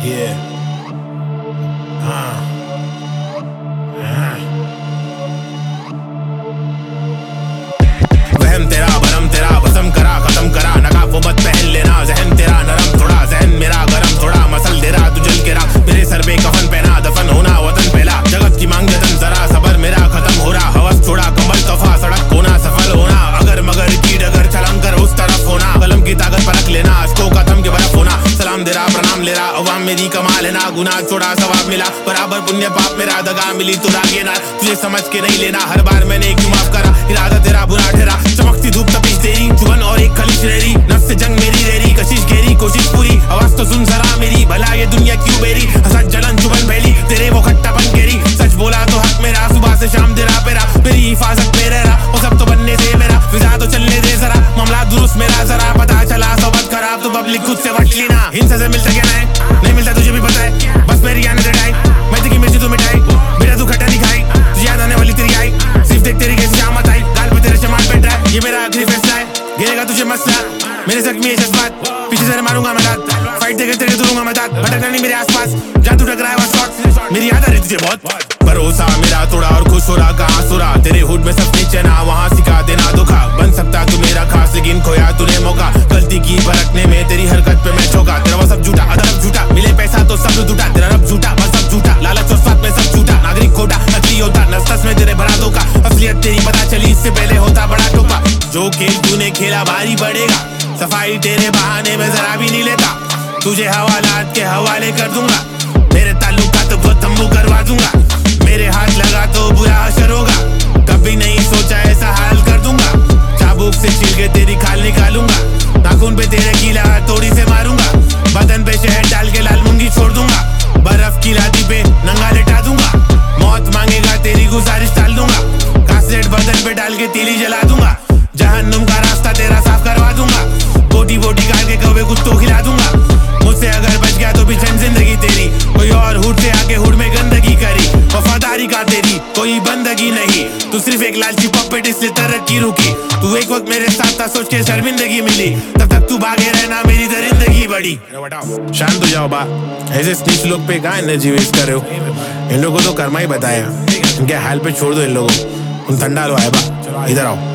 Yeah. वहम तेरा भरम तेरा भसम करा खत्म करा नकाब वो मत पहन लेना जहन तेरा नरम थोड़ा जहन मेरा गरम थोड़ा मसल दे रहा तू जल के रहा मेरे सर पे कफन पहना दफन होना वतन पहला जगत की मांग जतन जरा सबर मेरा खत्म हो रहा हवस थोड़ा कमल तफा सड़क होना सफल होना अगर मगर की डगर छलांग कर उस तरफ होना कलम की ताकत परख लेना अश्कों का थम के बर्फ होना सलाम दे रहा प्रणाम ले रहा अवाम मेरी कमाल है ना गुनाह छोड़ा सवाब मिला बराबर पुण्य पाप मेरा दगा मिली तो रागे ना तुझे समझ के नहीं लेना हर बार मैंने क्यों माफ करा इरादा तेरा बुरा ठहरा चमकती धूप तपिश तेरी चुभन और एक खलिश रेरी नफ्स से जंग मेरी रेरी कशिश गेरी कोशिश पूरी आवाज तो सुन जरा मेरी भला ये दुनिया क्यों बेरी हसद जलन चुभन पहली तेरे वो खट्टापन केरी सच बोला तो हक मेरा सुबह से शाम तेरा पेरा मेरी हिफाजत में रह रहा वो सब तो बनने से मेरा फिजा तो चलने दे जरा मामला दुरुस्त मेरा जरा पता चला सोबत खराब तो पब्लिक खुद से वट लेना हिंसा से मिलता क्या नहीं मिलता तुझे भी पता है बस मेरी आने दे डाई मैं तेरी मिर्ची तो मिठाई मेरा तू खट्टा दिखाई तुझे याद आने वाली तेरी आई सिर्फ देख तेरी कैसी शामत आई गाल पे तेरे शमाल बैठ रहा है ये मेरा आखिरी फैसला है गिरेगा तुझे मसला मेरे जख्मी है जज्बात पीछे से मारूंगा मैं दांत फाइट देकर तेरे दूंगा मैं दांत भटकना नहीं मेरे आसपास जहाँ तू टकराया हुआ शॉट मेरी याद आ रही तुझे बहुत भरोसा मेरा थोड़ा और खुश हो रहा कहाँ सुरा तेरे हुड में सब नीचे ना वहाँ सिखा देना धोखा बन सकता तू मेरा खास लेकिन खोया तूने मौका गलती की परखने में तेरी हरकत पे मैं चौका तेरा वो सब झूठा अदरक झूठा मिले पैसा तो सब झूठा तेरा रब झूठा बस सब झूठा लालच और स्वाद में सब झूठा नागरिक खोटा नकली होता नस में तेरे भरा धोखा असलियत तेरी पता चली इससे पहले होता बड़ा टोका जो खेल तूने खेला भारी पड़ेगा सफाई तेरे बहाने में जरा भी नहीं लेता तुझे हवालात के हवाले कर दूंगा मेरे ताल्लुकात को तंबू करवा दूंगा मेरे हाथ लगा तो बुरा असर होगा कभी नहीं सोचा ऐसा हाल कर दूंगा चाबुक से छील के तेरी खाल निकालूंगा नाखून पे तेरे कीला हथौड़ी से मारूंगा बदन पे शहद डाल के लाल मुंगी छोड़ दूंगा बर्फ की लादी पे नंगा लेटा दूंगा मौत मांगेगा तेरी गुजारिश टाल दूंगा कासेट बदन पे डाल के तीली जला दूंगा जहन्नुम का रास्ता तेरा साफ करवा दूंगा बोटी बोटी काट के कौवे कुछ तो खिला दूंगा मुझसे अगर बच गया तो पीछे जिंदगी तेरी कोई और हुड से आके हुड में गंदगी करी वफादारी का तेरी कोई बंदगी नहीं तू सिर्फ एक लालची पपेट इसलिए तरक्की रुकी तू एक वक्त मेरे साथ था सोच के शर्मिंदगी मिली तब तक तू भागे रहना मेरी दरिंदगी बड़ी शांत हो जाओ बा ऐसे स्नीच लोग पे कहाँ एनर्जी वेस्ट कर रहे हो इन लोगों को तो कर्मा ही बताया इनके हाल पे छोड़ दो इन लोगों तुम ठंडा लो है बा इधर आओ